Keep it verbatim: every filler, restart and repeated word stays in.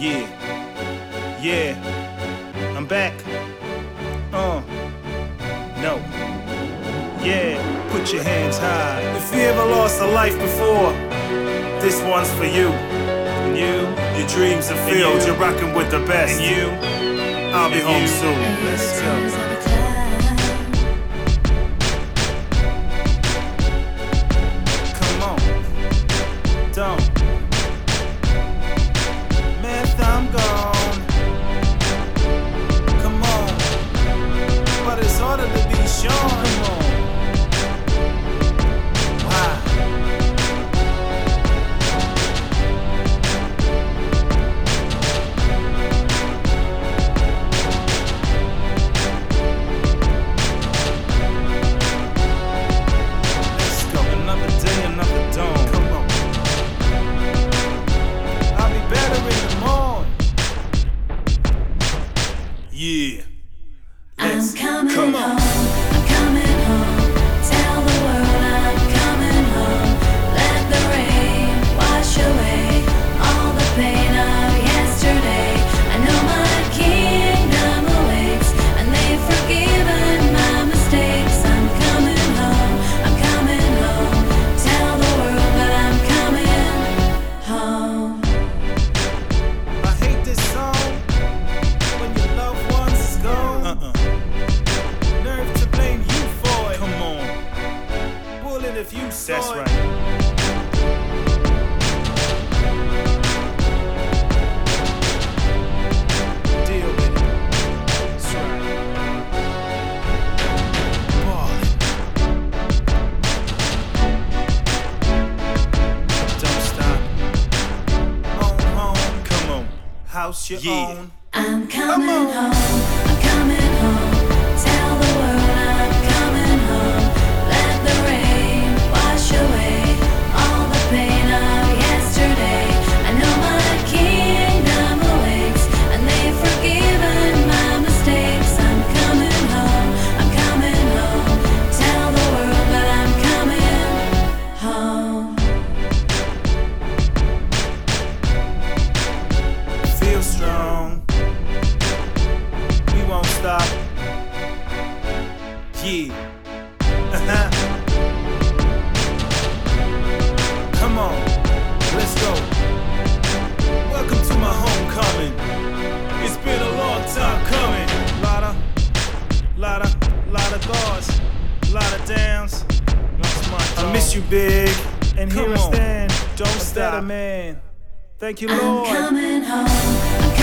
Yeah, yeah, I'm back. Uh, no. Yeah, put your hands high. If you ever lost a life before, this one's for you. And you, your dreams are filled. You're rocking with the best. And you, I'll be home soon. Let's go. Don't. Meth, I'm gone. Come on. But it's harder to be shown. Come on. Why? Let's go. Another day, another dawn. Come on. Better in the morning. Yeah. Let's I'm coming come home. on. I'm coming home. Tell the world I'm coming home. Let the rain wash away all the pain of yesterday. I know my kingdom awaits, and they've forgiven my mistakes. I'm coming home. I'm coming home. Tell the world, but I'm coming home. I hate this song when your loved ones is gone. Uh-uh. Nerve to blame you for it. Come on. Bullet if you saw That's it. Right. Deal with it. That's right. Ballin'. Don't stop. Home, home. Come on. House your Yeah. own. I'm coming home, I'm coming home. Tell the world I'm coming home. Let the rain wash away all the pain of yesterday. I know my kingdom awaits, and they've forgiven my mistakes. I'm coming home, I'm coming home. Tell the world, but I'm coming home. Feel strong. We won't stop. Yeah. Uh-huh. Come on. Let's go. Welcome to my homecoming. It's been a long time coming. Lotta, lotta, lotta thoughts, lotta downs. I miss you, big. And here I stand. Don't stop, man. Thank you, Lord. I'm coming home.